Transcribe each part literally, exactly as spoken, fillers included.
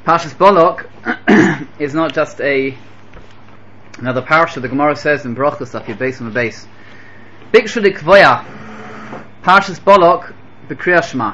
Parshas Balak is not just a another parasha. The Gemara says in Brachos Daf Yud on the base, Bikshu Likvoya Parshas Balak B'Kriyas Shema.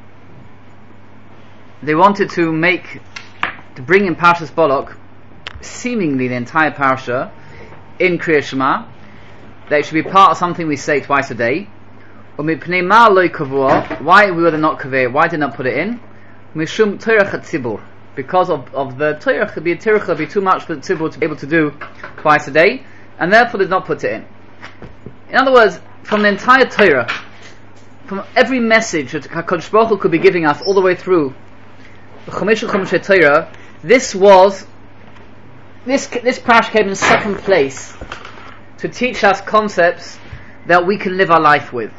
They wanted to make to bring in Parshas Balak seemingly the entire parasha in Kriyas Shema, that it should be part of something we say twice a day. Why we were not kaveh? Why did not put it in? Mishum Torah Tzibur, because of, of the Torah could be a Torah could be too much for the Tzibur to be able to do twice a day, and therefore did not put it in. In other words, from the entire Torah, from every message that HaKadosh Baruch Hu could be giving us all the way through the Chumash Chumash Torah, this was this this parasha came in second place to teach us concepts that we can live our life with.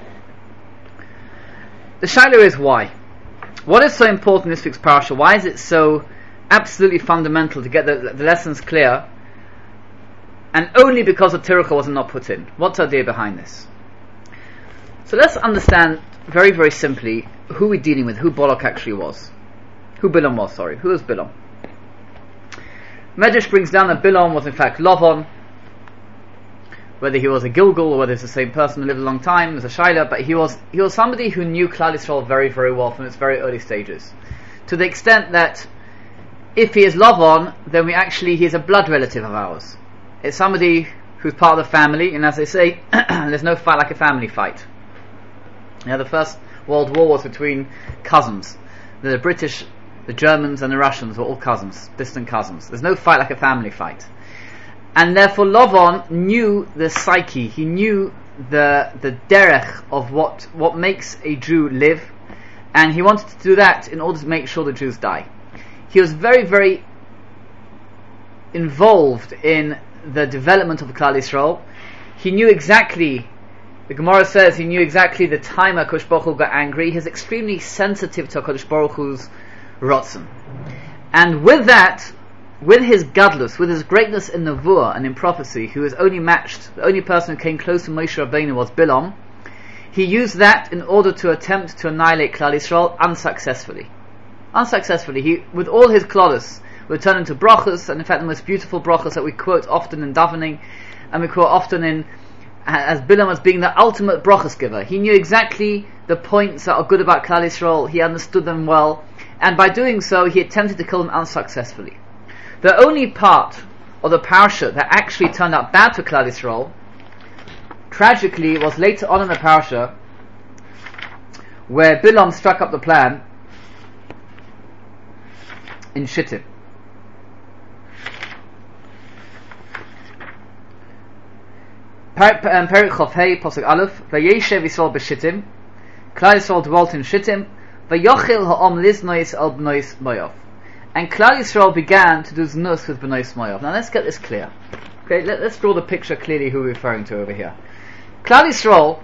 The shaila is why. What is so important in this week's parasha? Why is it so absolutely fundamental to get the, the lessons clear? And only because the Tirucha was not put in. What's the idea behind this? So let's understand very, very simply who we're dealing with, who Balak actually was. Who Bilam was, sorry. Who was Bilam? Medrash brings down that Bilam was in fact Lavan. Whether he was a Gilgal or whether it's the same person who lived a long time as a Shaila, but he was he was somebody who knew Klal Yisrael very, very well from its very early stages. To the extent that if he is Lavan, then we actually he is a blood relative of ours. It's somebody who's part of the family, and as they say, there's no fight like a family fight. Now, the First World War was between cousins. The British, the Germans, and the Russians were all cousins, distant cousins. There's no fight like a family fight. And therefore Lavan knew the psyche, he knew the the derech of what, what makes a Jew live, and he wanted to do that in order to make sure the Jews die. He was very, very involved in the development of Klal Yisrael. He knew exactly, the Gemara says, he knew exactly the time HaKadosh Baruch Hu got angry. He's extremely sensitive to HaKadosh Baruch Hu's Ratzon. And with that, with his gadlus, with his greatness in Nevuah and in prophecy, who is only matched, the only person who came close to Moshe Rabbeinu was Bilam, he used that in order to attempt to annihilate Klal Yisrael unsuccessfully. Unsuccessfully. He, with all his klodus, would turn into brachas, and in fact the most beautiful brachas that we quote often in davening, and we quote often in as Bilam as being the ultimate brachas giver. He knew exactly the points that are good about Klal Yisrael, he understood them well, and by doing so he attempted to kill them unsuccessfully. The only part of the parasha that actually turned out bad for Klal Yisrael, tragically, was later on in the parasha, where Bilam struck up the plan in Shittim. Perik Chof Hei, Pasuk Aleph, Vayeshev Yisrael b'Shittim, Klal Yisrael dwelt in Shittim, Vayochil ha'om liznois al b'nois Moav. And Klal Yisrael began to do znus with b'nois Moav. Now let's get this clear. Okay, let, let's draw the picture clearly who we're referring to over here. Klal Yisrael,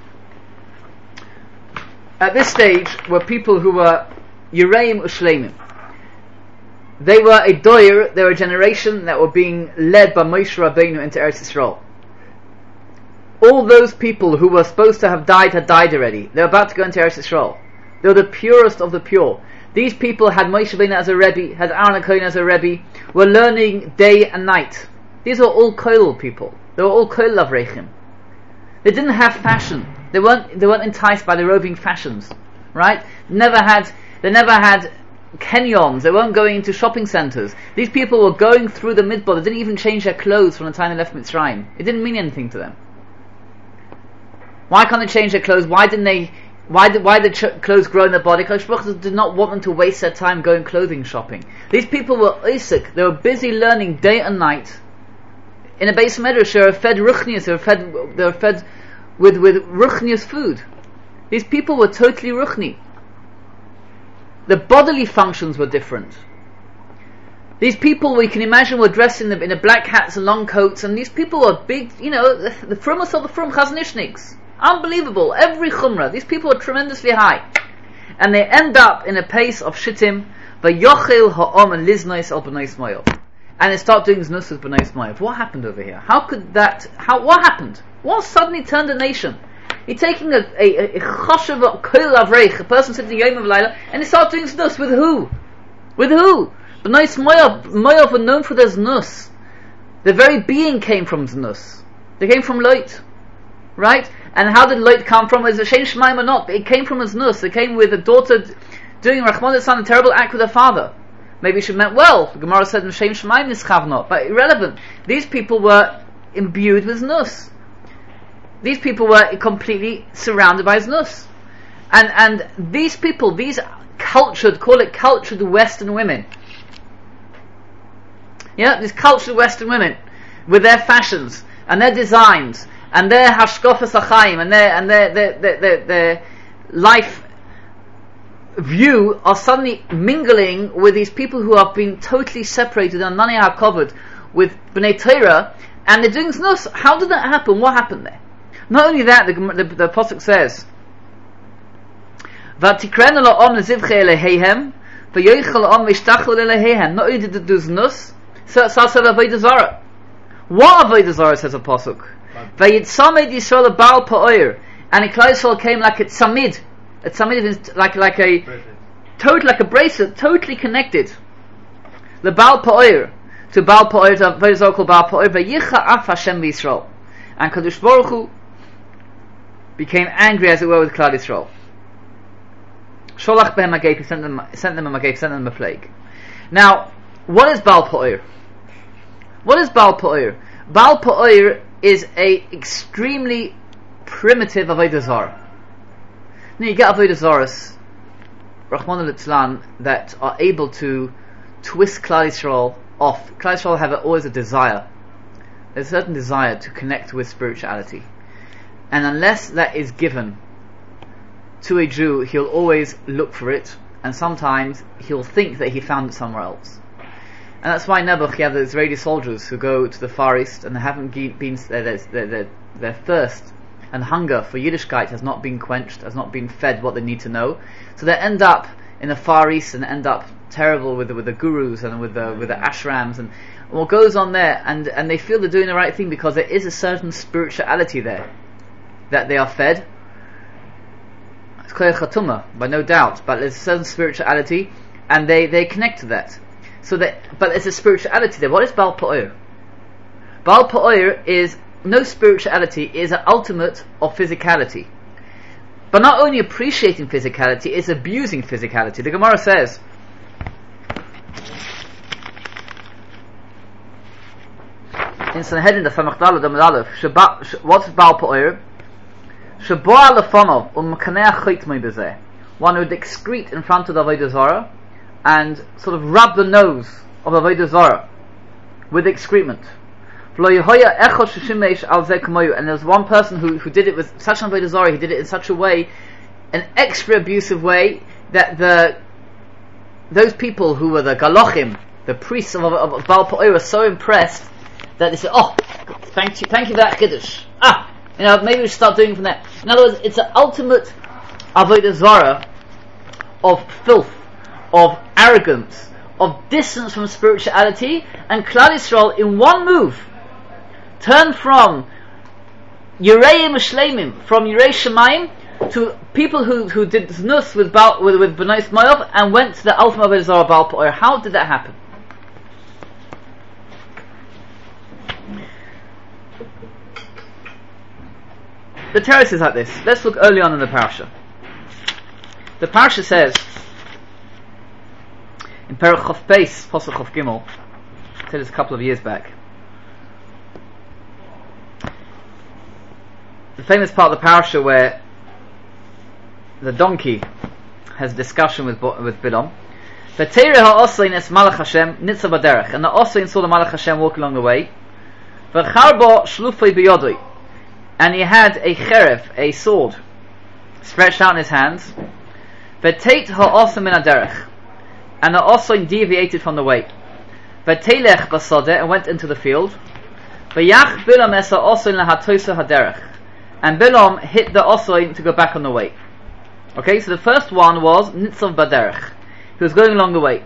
at this stage, were people who were Yereim Ushleimim. They were a doyer, they were a generation that were being led by Moshe Rabbeinu into Eretz Yisrael. All those people who were supposed to have died had died already. They were about to go into Eretz Yisrael. They were the purest of the pure. These people had Moshe Rabbeinu as a Rebbe, had Aaron HaKohen as a Rebbe, were learning day and night. These were all Koil people. They were all Koil Lavreichim. They didn't have fashion. They weren't they weren't enticed by the roving fashions. Right? Never had they never had kenyons. They weren't going into shopping centres. These people were going through the midbar. They didn't even change their clothes from the time they left Mitzrayim. It didn't mean anything to them. Why can't they change their clothes? Why didn't they? Why did why did ch- clothes grow in their body? Because Baruch Hu did not want them to waste their time going clothing shopping. These people were Isaac. They were busy learning day and night. In a base medrash, they were fed ruchnius. They were fed. They were fed with with ruchnius food. These people were totally ruchni. The bodily functions were different. These people, we can imagine, were dressed in the in the black hats and long coats, and these people were big. You know, the, the frumas of the frum chaznishniks. Unbelievable. Every chumrah. These people are tremendously high. And they end up in a pace of shittim, vayochil ha'om and liznois al b'nois Moav. And they start doing znus with b'nois Moav. What happened over here? How could that, how, what happened? What suddenly turned a nation? You're taking a, a, a choshev koil avreich, a person sitting yom of Laila, and they start doing znus with who? With who? B'nais Moav. Moav were known for their znus. The very being came from znus. They came from light. Right? And how did light come from? Is it Shem Shemaim or not? It came from a znus. It came with a daughter doing Rachmana Litzlan, a terrible act with her father. Maybe she meant well. The Gemara said Shem Shemaim Nischav not. But irrelevant. These people were imbued with znus. These people were completely surrounded by znus. And and these people, these cultured, call it cultured Western women. Yeah, these cultured Western women with their fashions and their designs and their hashkofas achayim and their and their their, their, their, their life view are suddenly mingling with these people who have been totally separated and none are covered with B'nai Torah, and they're doing znus. How did that happen? What happened there? Not only that, the the, the pasuk says, "Vatikrenu la'om lezivchei eleheihem, v'yoichel la'om v'ishtachlu eleheihem." Not only did it do znus, so it's also avodah zarah. What avodah zarah, says a pasuk? Vayitzamed Yisrael Baal Pa'or, and Klal Yisrael came like a tzamid. A tzamid is like like a total like a bracelet, totally connected. The Baal Pa'or to Baal Pa'or, to avodah zarah called Baal Pa'or. Vayicha af Hashem v'Yisrael, and Kadosh Baruch Hu became angry, as it were, with Klal Yisrael. Sholach behem agep, he sent them, sent them a magep, sent them a plague. Now, what is Baal Pa'or? What is Baal Pa'or? Baal Pa'or is a extremely primitive avodah zarah. Now you get avodah zarahs, Rachmana Litzlan, that are able to twist Klal Yisrael off. Klal Yisrael have always a desire. There's a certain desire to connect with spirituality. And unless that is given to a Jew, he'll always look for it, and sometimes he'll think that he found it somewhere else. And that's why Nebuch, you have the Israeli soldiers who go to the Far East and they haven't been, their, their, their, their thirst and hunger for Yiddishkeit has not been quenched, has not been fed what they need to know. So they end up in the Far East and end up terrible with the, with the gurus and with the with the ashrams and what goes on there, and, and they feel they're doing the right thing because there is a certain spirituality there that they are fed. It's Koyach Chatumah, by no doubt, but there's a certain spirituality and they, they connect to that. So that, but there's a spirituality there. What is Baal Pa'or? Baal Pa'or is no spirituality, is an ultimate of physicality. But not only appreciating physicality, it's abusing physicality. The Gemara says, in Sanhedrin, the Samachdala, the Medalef, what's Baal Pa'or? Shaboa lefonov u'mekaneach chaytmei bezeh. One who would excrete in front of the avodah zarah and sort of rub the nose of avodah zarah with excrement. And there's one person who, who did it with such an avodah zarah, he did it in such a way, an extra abusive way, that the those people who were the galochim, the priests of, of, of Baal Pa'or, were so impressed that they said, "Oh, thank you, thank you for that kiddush. Ah, you know, maybe we should start doing it from there." In other words, it's an ultimate avodah zarah of filth, of arrogance, of distance from spirituality, and Klal Yisrael in one move turned from Yirei Shleimim, from Yirei Shemaim, to people who, who did znus with Baal, with, with B'nai Moav, and went to the ultimate avodah zarah Baal Pa'or. How did that happen? The terrace is like this. Let's look early on in the parasha. The parasha says in Perek Chof Beis, Pasuk Chof Gimel, I said this a couple of years back. The famous part of the parasha where the donkey has a discussion with with Bilam. V'teireh ha'oslain es Malach Hashem nitzav b'derech, and the oslain saw the Malach Hashem walk along the way. V'charbo shlufei b'yodoi, and he had a cherev, a sword, stretched out in his hands. V'teit ha'oslain min haderech, and the oslain deviated from the way. V'teilech b'sodeh, and went into the field. V'yach Bilam es ha'oslain lahatoisa haderech, and Bilam hit the oslain to go back on the way. Okay, so the first one was nitzav b'derech. He was going along the way.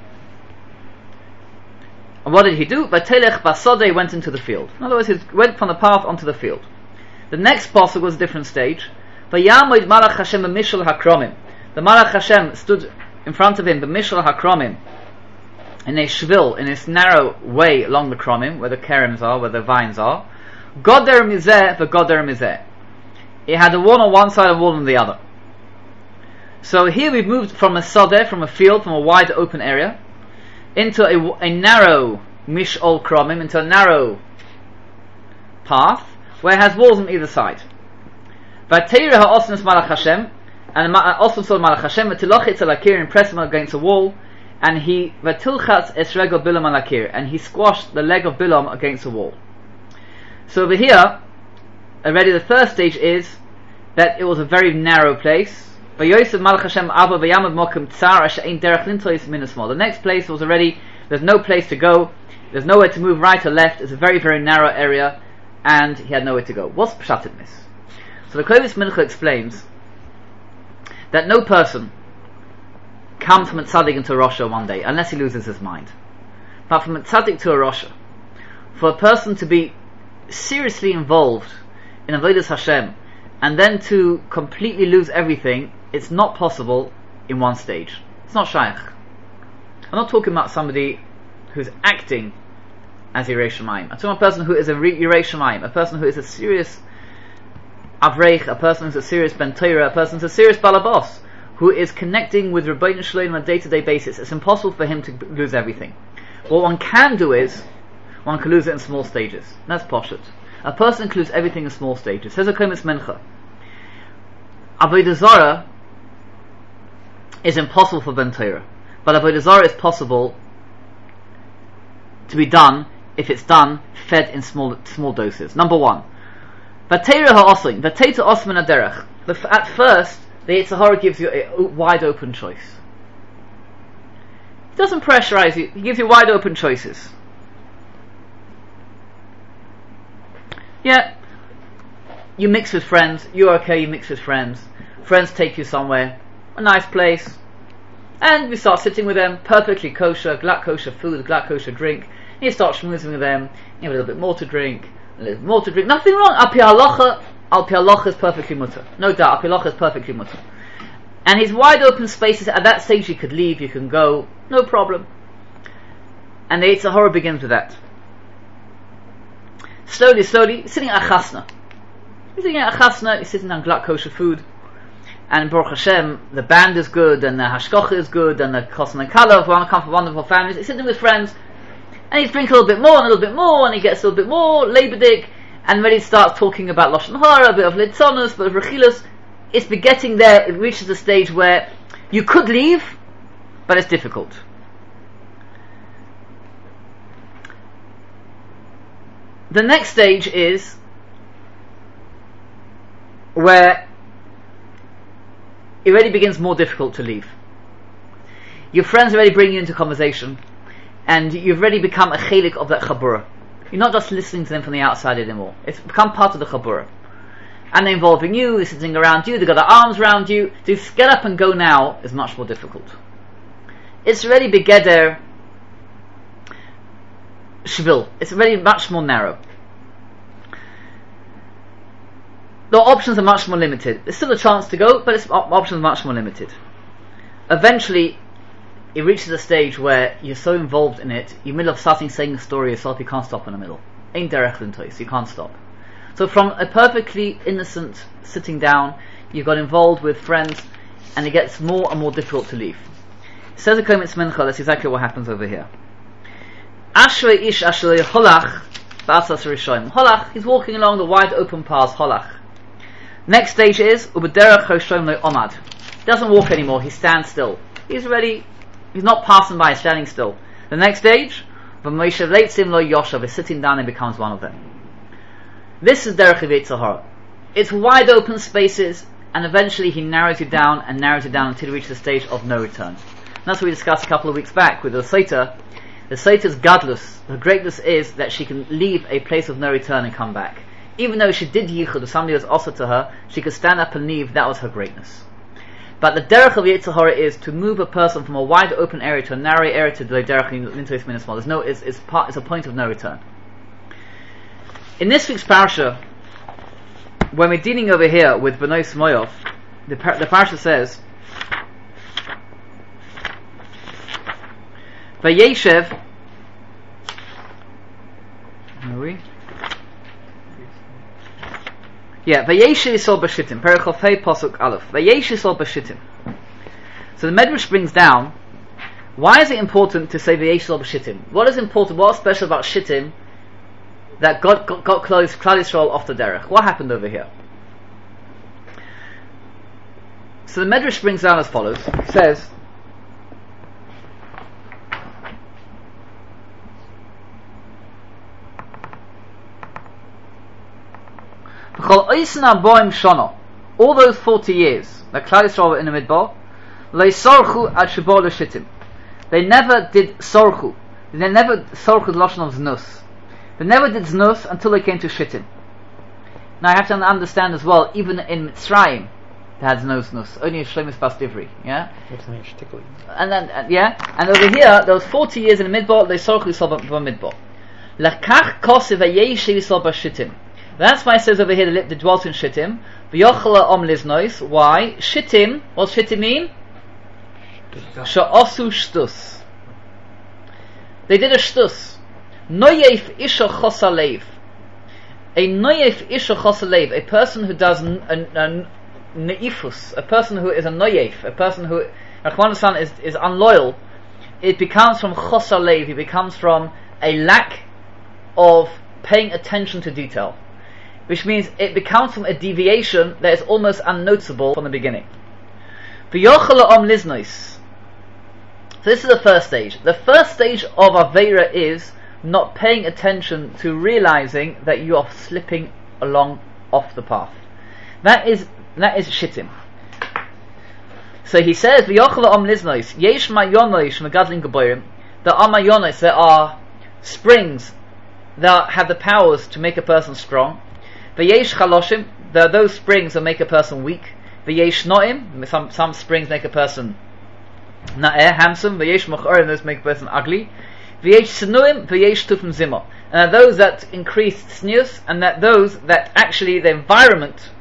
And what did he do? V'telech basodeh, went into the field. In other words, he went from the path onto the field. The next pasuk was a different stage. V'yamoid malach Hashem b'mishal hakromim. The malach Hashem stood in front of him, b'mishal hakromim, in a shvil, in this narrow way along the kromim, where the kerems are, where the vines are. Goder mizeh v'goder mizeh. It had a wall on one side and a wall on the other. So here we've moved from a sodeh, from a field, from a wide open area, into a, a narrow mish'ol kromim, into a narrow path, where it has walls on either side. V'teireh ha'osnus malach Hashem, and also saw malach Hashem, v'tilochetz al akir, and pressed him against the wall, and he v'tilchatz es regel Bilam al akir, and he squashed the leg of Bilam against the wall. So over here, already the first stage is that it was a very narrow place. The next place was already, there's no place to go, there's nowhere to move right or left, it's a very, very narrow area, and he had nowhere to go. What's pshat in this? So the Klovis Mincha explains that no person comes from a tzaddik into a Rosha one day, unless he loses his mind. But from a tzaddik to a Rosha, for a person to be seriously involved in Avodas Hashem, and then to completely lose everything, it's not possible in one stage. It's not shaykh. I'm not talking about somebody who's acting as Yirei Shamayim. I'm talking about a person who is a Yirei Shamayim, a person who is a serious Avreich, a person who's a serious Ben Torah, a person who's a serious Balabos, who is connecting with Rabbeinu Shalom on a day-to-day basis. It's impossible for him to lose everything. What one can do is, one can lose it in small stages. That's poshut. A person includes everything in small stages. Says a Klovis Mincha. Avodah Zarah is impossible for Ben Torah, but Avodah Zarah is possible to be done if it's done fed in small small doses. Number one, V'teireh ha'osling, v'teita osman aderech. At first, the Yetzer Hara gives you a wide open choice. He doesn't pressurize you, he gives you wide open choices. Yeah, you mix with friends, you're okay, you mix with friends. Friends take you somewhere, a nice place, and you start sitting with them, perfectly kosher, glatt kosher food, glatt kosher drink. And you start schmoozing with them, you have a little bit more to drink, a little more to drink. Nothing wrong. Al pi halacha, al pi halacha is perfectly mutter. No doubt, al pi halacha is perfectly mutter. And his wide open spaces, at that stage you could leave, you can go, no problem. And the Yetzer Hara begins with that. Slowly, slowly, sitting at a chasna. You're sitting at a chasna, you're sitting on glatt kosher food, and Baruch Hashem, the band is good, and the hashkocha is good, and the chosn and kala come from wonderful families. He's sitting with friends, and he's drinking a little bit more, and a little bit more, and he gets a little bit more, leibedik, and when he starts talking about Lashon Hara, a bit of Litzonus, a bit of Rechilus, it's begetting there, it reaches a stage where you could leave, but it's difficult. The next stage is where it already begins more difficult to leave. Your friends already bring you into conversation, and you've already become a chelik of that chabura. You're not just listening to them from the outside anymore. It's become part of the chabura. And they're involving you, they're sitting around you, they've got their arms around you. To get up and go now is much more difficult. It's already begeder shvil. It's already much more narrow. The options are much more limited. There's still a chance to go, but its options are much more limited. Eventually, it reaches a stage where you're so involved in it, you're in the middle of starting saying a story yourself, you can't stop in the middle. Ain't derech lintois, you can't stop. So from a perfectly innocent sitting down, you got involved with friends, and it gets more and more difficult to leave. It says a Klovis Mincha, that's exactly what happens over here. Ashrei ish ashrei holach ba'asas rishoyim. Holach, he's walking along the wide open paths, holach. Next stage is ubederach hoshoyim lo omad. He doesn't walk anymore, he stands still. He's ready, he's not passing by, he's standing still. The next stage, v'moshe leitzim lo yoshav, is sitting down and becomes one of them. This is derech of Yetzer Hara. It's wide open spaces, and eventually he narrows you down and narrows you down until you reach the stage of no return. And that's what we discussed a couple of weeks back with the Saita. The Saita's gadlus, her greatness is that she can leave a place of no return and come back. Even though she did yichud, or somebody was offered to her, she could stand up and leave. That was her greatness. But the derech of Yetzer Hara is to move a person from a wide open area to a narrow area to the derech lintois minismal. There's no, it's, it's, part, it's a point of no return. In this week's parasha, when we're dealing over here with Bnei Smoyov, the, par- the parasha says, Vayeshev. Are we? Yeah, Vayeshev Yisrael b'shittim. Perek Hey Pasuk Aleph. Vayeshev Yisrael b'shittim. So the Medrash brings down, why is it important to say Vayeshev Yisrael b'shittim? What is important? What's special about shittim that God got, got close Klal Yisrael off the derech? What happened over here? So the Medrash brings down as follows. It says, all those forty years that Klal Yisrael were in the Midbar, they never did sorchu. They never sorchu the lashon of znus. They never did znus until they came to shittim. Now I have to understand as well, even in Mitzrayim, they had no znus. Only Shlomis Bas Divri. Yeah. And then uh, yeah, and over here there was forty years in the Midbar. They sorchu Yisrael b'Midbar. Lakach kosev vayeshev Yisrael b'shittim. That's why it says over here the dwelt in shittim. V'yochla om liznois. Why? Shittim. What's shittim mean? Sha'osu shtus. They did a shtus. Noyef isha chosalev. A noyef isha chosalev. A person who does n- a, a neifus. A person who is a noyef. A person who, Rachman is is unloyal. It becomes from chosalev. It becomes from a lack of paying attention to detail, which means it becomes from a deviation that is almost unnoticeable from the beginning. V'yochel om liznois. So this is the first stage. The first stage of Aveira is not paying attention to realizing that you are slipping along off the path. That is that is shittim. So he says, V'yochel om liznois. Yesh mayonois megadlin geborim. There are mayonois, there are springs that have the powers to make a person strong. V'yesh chaloshim. There are those springs that make a person weak. V'yesh noim. Some some springs make a person na'eh, handsome. V'yesh mochorim. Those make a person ugly. V'yesh sinuim. V'yesh tufim zimah. And those that increase snius, and that those that actually the environment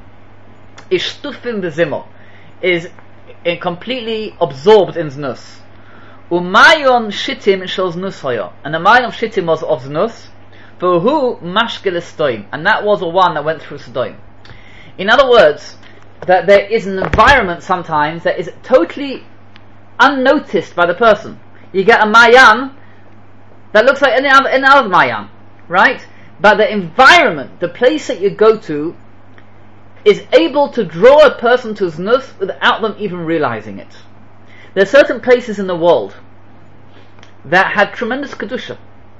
is tufim b'zimah, is in completely absorbed in znus. Umayon shittim shel znus hoya. And the mayon of shittim was of znus. V'hu mashkel estoim. And that was the one that went through Sodom. In other words, that there is an environment sometimes that is totally unnoticed by the person. You get a mayan that looks like any other, any other mayan, right? But the environment, the place that you go to, is able to draw a person to znus without them even realizing it. There are certain places in the world that have tremendous kedusha,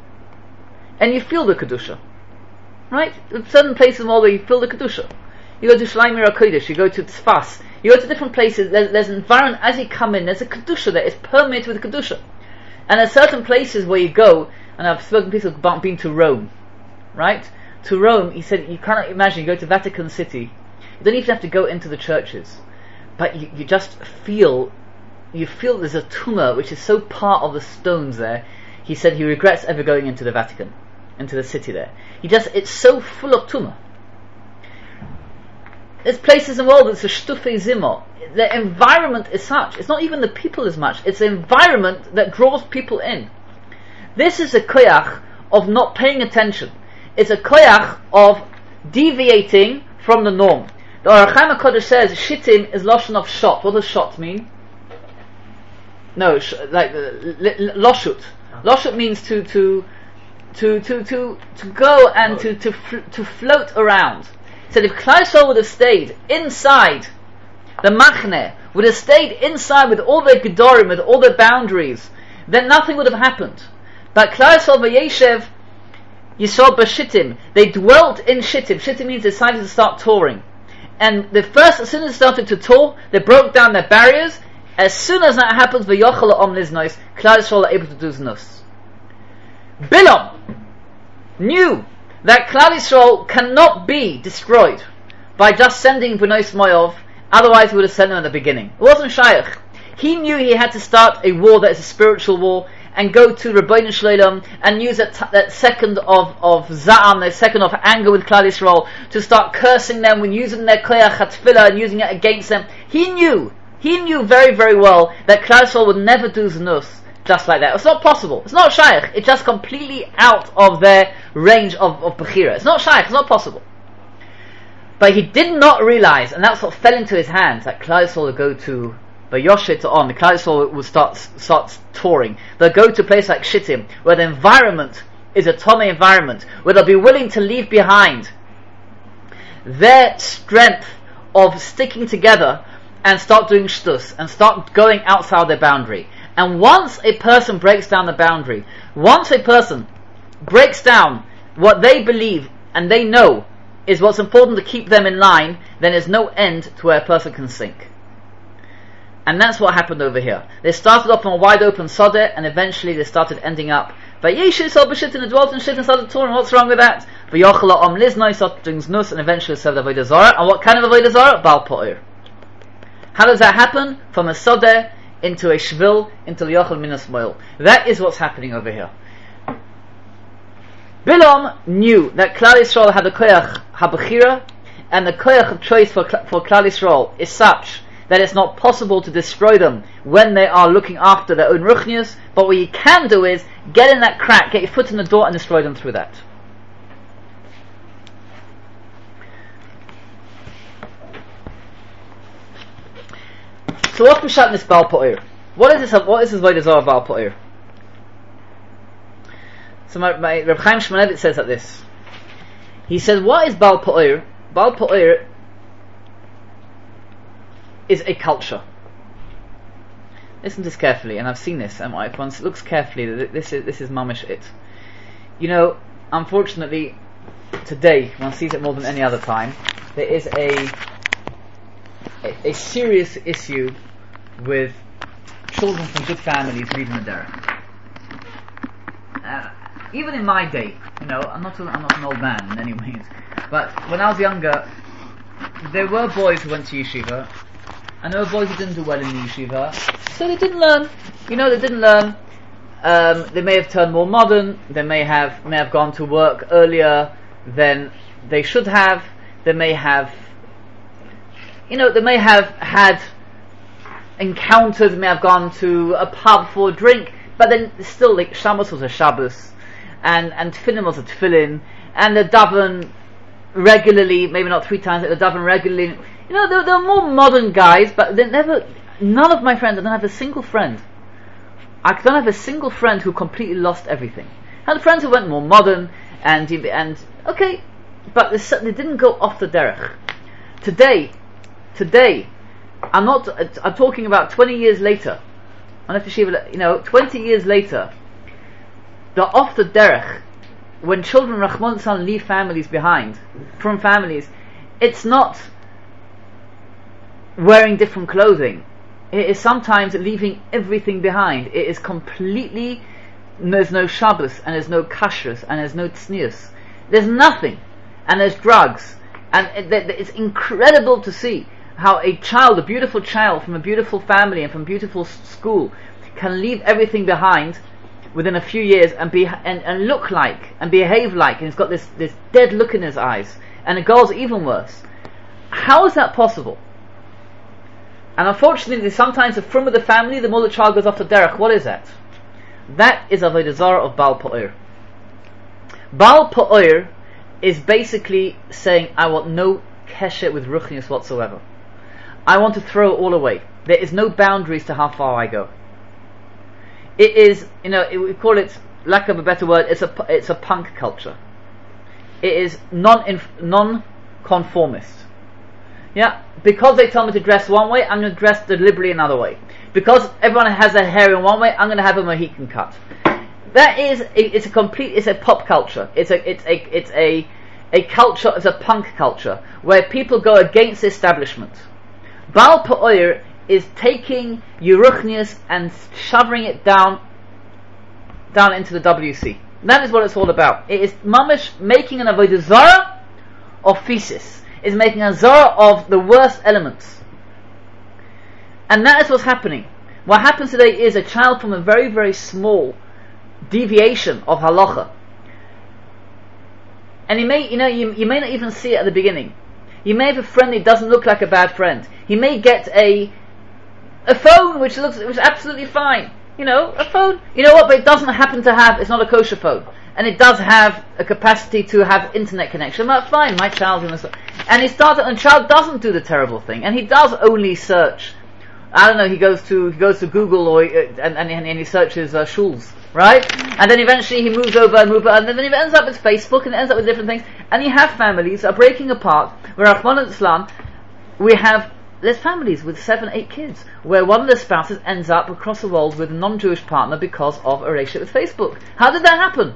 and you feel the kedusha, right? There are certain places in the world where you feel the kedusha. You go to Shloimeh HaKodesh, you go to Tzfas, you go to different places. There's, there's an environment as you come in. There's a kedusha that is permeated with kedusha, and there are certain places where you go. And I've spoken to people about being to Rome, right? To Rome, he said you cannot imagine. You go to Vatican City, you don't even have to go into the churches, but you, you just feel. You feel there's a tumor which is so part of the stones there. He said he regrets ever going into the Vatican, into the city there. He just, it's so full of tumor. There's places in the world that's a shtufei zimah. The environment is such. It's not even the people as much. It's the environment that draws people in. This is a koyach of not paying attention. It's a koyach of deviating from the norm. The Orach Chaim HaKodesh says shittim is lashon of shot. What does shot mean? No, sh- like uh, loshut. Loshut means to to to to to to go and to to fl- to float around. He said if Klal Yisrael would have stayed inside the machne, would have stayed inside with all their gedorim, with all their boundaries, then nothing would have happened. But Klal Yisrael v'yeshev Yisrael b'shittim, they dwelt in shittim. Shittim means they decided to start touring, and the first, as soon as they started to tour, they broke down their barriers. As soon as that happens, v'yochel om liznois, Klal Yisrael are able to do znus. Bilam knew that Klal Yisrael cannot be destroyed by just sending B'nai Moav, otherwise he would have sent them at the beginning. It wasn't shaykh. He knew he had to start a war that is a spiritual war, and go to Rabbeinu Shloim and use that, t- that second of, of za'am, that second of anger with Klal Yisrael, to start cursing them when using their koyach hatfilah and using it against them. He knew, he knew very, very well that Klal Yisrael would never do znus just like that. It's not possible. It's not shaykh. It's just completely out of their range of, of bechira. It's not shaykh. It's not possible. But he did not realize, and that's what fell into his hands, that Klal Yisrael would go to Vayoshet on, the Klal Yisrael would start, start touring. They'll go to a place like Shittim, where the environment is a Tomei environment, where they'll be willing to leave behind their strength of sticking together and start doing shtus, and start going outside their boundary. And once a person breaks down the boundary, once a person breaks down what they believe and they know is what's important to keep them in line, then there's no end to where a person can sink. And that's what happened over here. They started off on a wide open sodeh, and eventually they started ending up Vayesh Yisrael b'shittin, it dwelt in shittin, started touring. What's wrong with that? V'yochel om liznoi, started doing znus, and eventually served avodah zarah. And what kind of avodah zarah? Baal po'ir. How does that happen? From a sodeh into a shvil, into liyochel minas moil. That is what's happening over here. Bilam knew that Klal Yisrael had the koyach habechira, and the koyach of choice for, for Klal Yisrael is such that it's not possible to destroy them when they are looking after their own ruchnius, but what you can do is get in that crack, get your foot in the door and destroy them through that. So what's Pshat in this Baal Po'ir? What is this, what is this Avodah Zarah Baal Po'ir? So my, my Reb Chaim Shmulevitz says like this. He says, what is Baal Po'ir? Baal Po'ir is a culture. Listen to this carefully, and I've seen this, and if one looks carefully, this is this is mamish it. You know, unfortunately, today, one sees it more than any other time, there is a a, a serious issue with children from good families reading the derech. Uh, even in my day, you know, I'm not, a, I'm not an old man in any ways, but when I was younger, there were boys who went to yeshiva, and there were boys who didn't do well in the yeshiva, so they didn't learn. You know, they didn't learn. Um, they may have turned more modern. They may have may have gone to work earlier than they should have. They may have, you know, they may have had encounters. May have gone to a pub for a drink, but then still, like Shabbos was a Shabbos, and and Tefillin was a Tefillin, and the daven regularly, maybe not three times, but the daven regularly. You know, they're, they're more modern guys, but they never. None of my friends, I don't have a single friend. I don't have a single friend who completely lost everything. I had friends who went more modern, and and okay, but they didn't go off the derech. Today, today, I'm not. I'm talking about twenty years later. I don't know if you know, twenty years later, the off the derech, when children, Rahman San, leave families behind, from families, it's not wearing different clothing. It is sometimes leaving everything behind. It is completely, there's no Shabbos, and there's no kashrus, and there's no tznius. There's nothing. And there's drugs. And it, it's incredible to see how a child, a beautiful child from a beautiful family and from a beautiful school, can leave everything behind within a few years and be and, and look like, and behave like, and he's got this, this dead look in his eyes. And it goes even worse. How is that possible? And unfortunately, sometimes the from of the family, the more the child goes off the derech. What is that? That is avodah zarah of Baal Po'ir. Baal Po'ir is basically saying, I want no kesher with ruchnius whatsoever. I want to throw it all away. There is no boundaries to how far I go. It is, you know, it, we call it, lack of a better word, it's a it's a punk culture. It is non non-conformist. Yeah, because they tell me to dress one way, I'm going to dress deliberately another way. Because everyone has their hair in one way, I'm going to have a Mohican cut. That is, it's a complete, it's a pop culture. It's a, it's a, it's a, a culture, it's a punk culture, where people go against the establishment. Baal Po'ir is taking Yeruchnius and shoving it down, down into the W C. That is what it's all about. It is mamish making an avodah zarah of physis. Is making a zarah of the worst elements. And that is what's happening. What happens today is a child from a very, very small deviation of halacha. And you may, you know, you, you may not even see it at the beginning. You may have a friend that doesn't look like a bad friend. He may get a a phone which looks which is absolutely fine. You know, a phone, you know what, but it doesn't happen to have, it's not a kosher phone. And it does have a capacity to have internet connection. But fine, my child's in the... And he starts, and the child doesn't do the terrible thing. And he does only search. I don't know, he goes to he goes to Google or uh, and, and, and he searches uh, shuls, right? And then eventually he moves over and moves over, and then he ends up with Facebook and ends up with different things. And you have families are breaking apart, where Rahman al-Islam, we have, there's families with seven, eight kids, where one of the spouses ends up across the world with a non-Jewish partner because of a relationship with Facebook. How did that happen?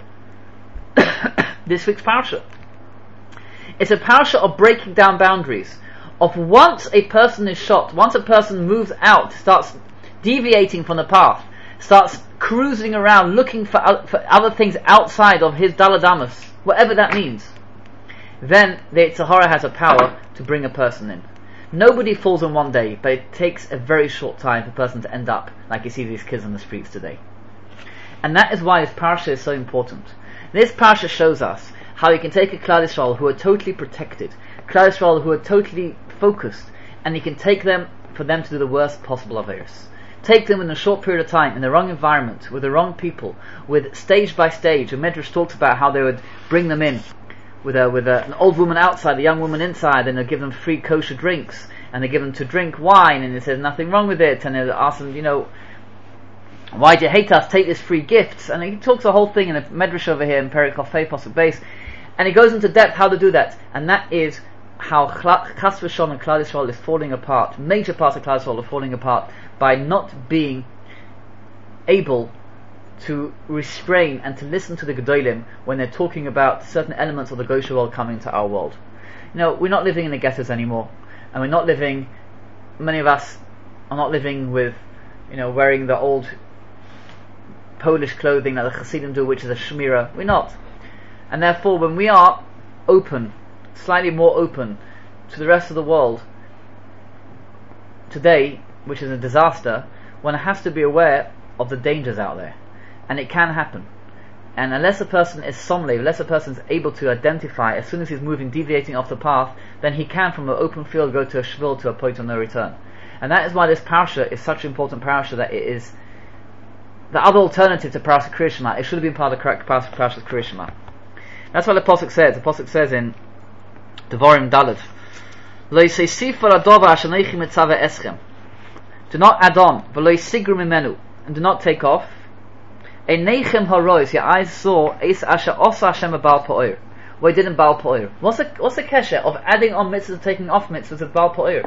This week's parsha. It's a parsha of breaking down boundaries. Of once a person is shot, once a person moves out, starts deviating from the path, starts cruising around looking for, uh, for other things outside of his daladamas, whatever that means, then the Yetzer Hara has a power to bring a person in. Nobody falls in one day, but it takes a very short time for a person to end up like you see these kids on the streets today. And that is why this parsha is so important. This parsha shows us how you can take a Klal Yisrael who are totally protected, Klal Yisrael who are totally focused, and you can take them for them to do the worst possible averos. Take them in a short period of time, in the wrong environment, with the wrong people, with stage by stage. And Medrash talks about how they would bring them in with a, with a, an old woman outside, a young woman inside, and they'll give them free kosher drinks, and they give them to drink wine, and it says nothing wrong with it, and they'll ask them, you know, why do you hate us? Take this free gifts. And he talks the whole thing in a Medrash over here in Perek Chafei Pasuk Beis, and he goes into depth how to do that, and that is how Chas v'Shalom and Klal Yisrael is falling apart. Major parts of Klal Yisrael are falling apart by not being able to restrain and to listen to the Gedolim when they're talking about certain elements of the Goshen world coming into our world. You know, we're not living in the ghettos anymore, and we're not living, many of us are not living with, you know, wearing the old Polish clothing that the Hasidim do, which is a shmira. We're not. And therefore, when we are open, slightly more open to the rest of the world today, which is a disaster, one has to be aware of the dangers out there. And it can happen. And unless a person is somlev, unless a person is able to identify as soon as he's moving, deviating off the path, then he can from an open field go to a shvil, to a point of no return. And that is why this parasha is such an important parasha, that it is the other alternative to Parashat Kriyas Shema. It should have been part of the correct Parashat Kriyas Shema. That's what the Pasuk says. The Pasuk says in Devarim Dalet, Lo yiseifer adova ashanechi mitzave eschem. Do not add on, v'lo yisigru mimenu, and do not take off. Einechem harois, your eyes saw, eis asher osa Hashem ba'al pa'or. What he did in Baal Pa'or. What's the what's the kesher of adding on mitzvahs and taking off mitzvahs of Baal Pa'or?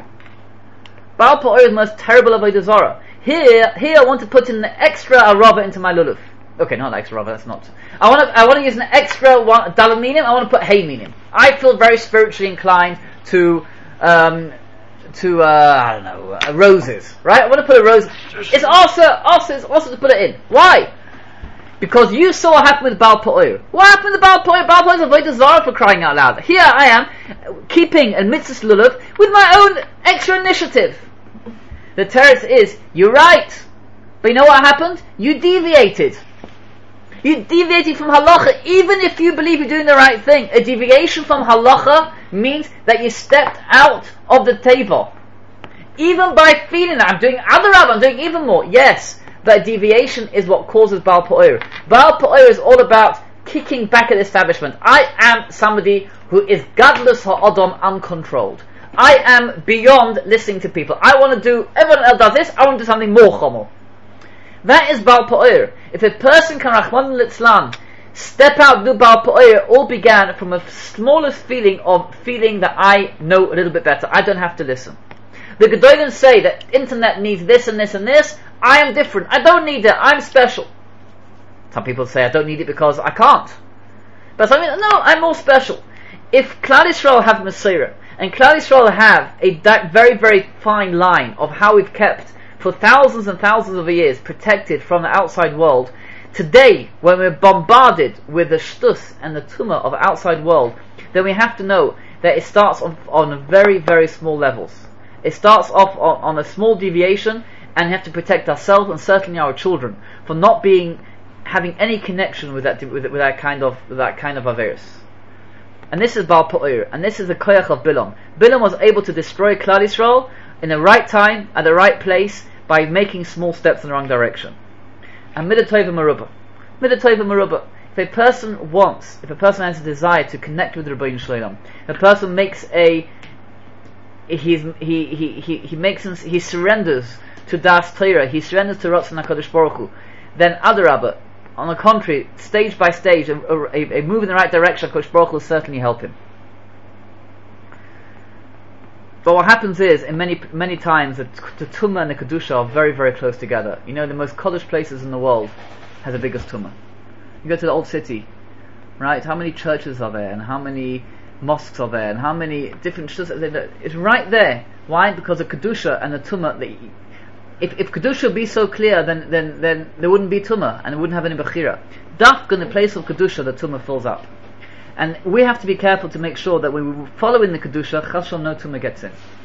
Baal Pa'or is the most terrible avodah zarah. Here, here I want to put in an extra arava into my lulav. Okay, not extra arava, that's not. I want to, I want to use an extra one, dalad minim, I want to put hay minim. I feel very spiritually inclined to, um, to, uh, I don't know, uh, roses, right? I want to put a rose. It's also, also, it's also to put it in. Why? Because you saw what happened with Baal Pa'or. What happened with Baal Pa'or? Baal Pa'or is avodah zarah, for crying out loud. Here I am, keeping a mitzvah lulav with my own extra initiative. The teretz is, you're right, but you know what happened? You deviated. You deviated from halacha, even if you believe you're doing the right thing. A deviation from halacha means that you stepped out of the table. Even by feeling that I'm doing other Rav, I'm doing even more. Yes, but a deviation is what causes Baal Pa'or. Baal Pa'or is all about kicking back at the establishment. I am somebody who is gadlus ha'adam, uncontrolled. I am beyond listening to people. I want to do, everyone else does this, I want to do something more chomo. That is Baal Pa'or. If a person can, Rahman al-Islam, step out and do Baal Pa'or, all began from a smallest feeling of feeling that I know a little bit better. I don't have to listen. The Gedolim say that internet needs this and this and this. I am different. I don't need it. I'm special. Some people say I don't need it because I can't. But some people, no, I'm more special. If Klal Yisrael have Messiah, and Klal Yisrael have a da- very, very fine line of how we've kept, for thousands and thousands of years, protected from the outside world, today, when we're bombarded with the shtus and the tumah of the outside world, then we have to know that it starts on, on very, very small levels. It starts off on, on a small deviation, and we have to protect ourselves and certainly our children from not being, having any connection with that, with, with that kind of, with that kind of averos. And this is Baal Pa'or, and this is the koyach of Bilam. Bilam was able to destroy Klal Yisrael in the right time, at the right place, by making small steps in the wrong direction. and midah tova merubah. Midah tova merubah. If a person wants, if a person has a desire to connect with the Rebbeinu Shalom, if a person makes a, he's, he, he, he, he makes, he surrenders to Das Torah, he surrenders to Ratzon HaKadosh Baruch Hu, then Adarabah, on the contrary, stage by stage, a, a, a move in the right direction, HaKadosh Baruch Hu will certainly help him. But what happens is, in many many times, the, the Tumah and the Kedusha are very, very close together. You know, the most Kodesh places in the world has the biggest Tumah. You go to the old city, right? How many churches are there, and how many mosques are there, and how many different shus? It's right there. Why? Because the Kedusha and the Tumah. The, if if Kedusha would be so clear, then then then there wouldn't be Tumah, and it wouldn't have any Bechira. Dafka in the place of Kedusha, the Tumah fills up. And we have to be careful to make sure that when we follow in the Kedusha, Chas Shalom, no Tumah gets in.